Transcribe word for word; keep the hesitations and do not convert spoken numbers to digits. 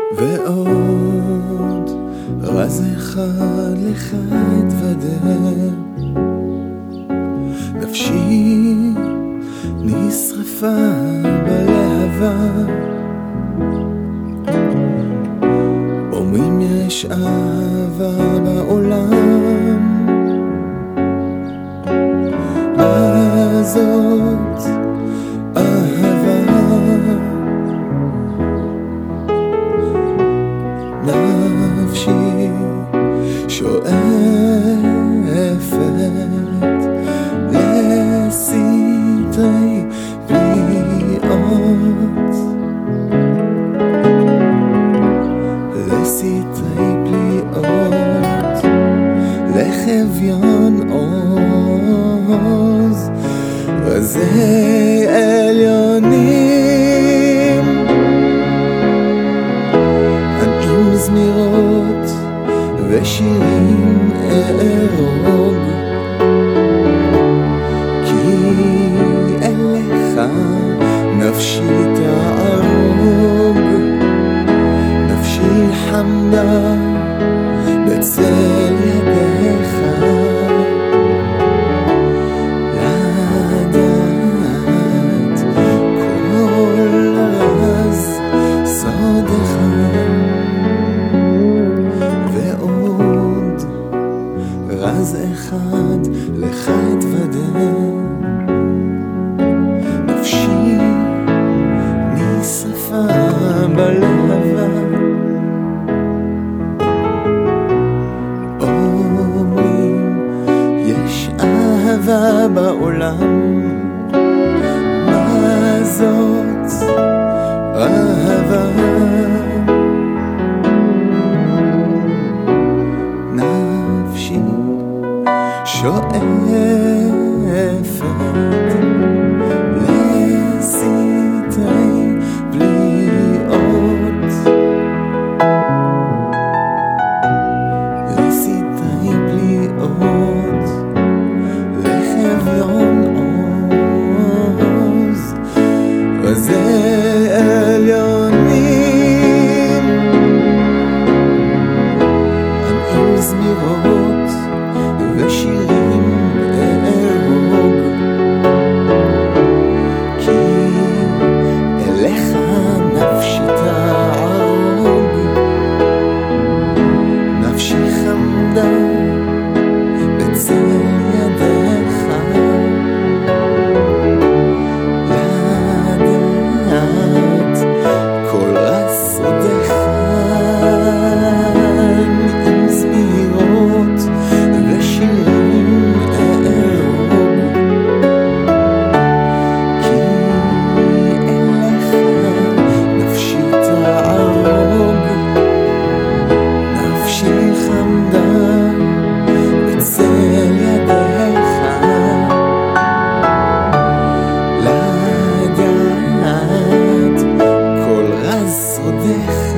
ועוד רז אחד לך אתוודה, נפשי נשרפה בלהבה. אומרים יש אהבה בעולם, מה זאת אהבה? נפשי שואפת לסתרי פליאות, לסתרי פליאות, לחביון עוז, רזי עליונים, ענעים זמירות ושירים ארוג, כי אליך נפשי תערוג, נפשי חמדה בצל ידיך, לדעת כל רז סודך, ועוד רז אחד לך אתוודה, נפשי נשרפה בלהבה. אומרים יש אהבה בעולם, מה זאת אהבה? נפשי שואפת לסתרי פליאות, לסתרי פליאות, לחביון עוז, רזי עליונים, ענעים זמירות ושירים ארוג, כי אליך נפשי תערוג, נפשי חמדה בצל ידיך, לדעת כל רסודך, עם זמירות ושירים ארוג, כי אליך נפשי תערוג, נפשי חמדה בצל ידיך, לדעת כל רז סודך.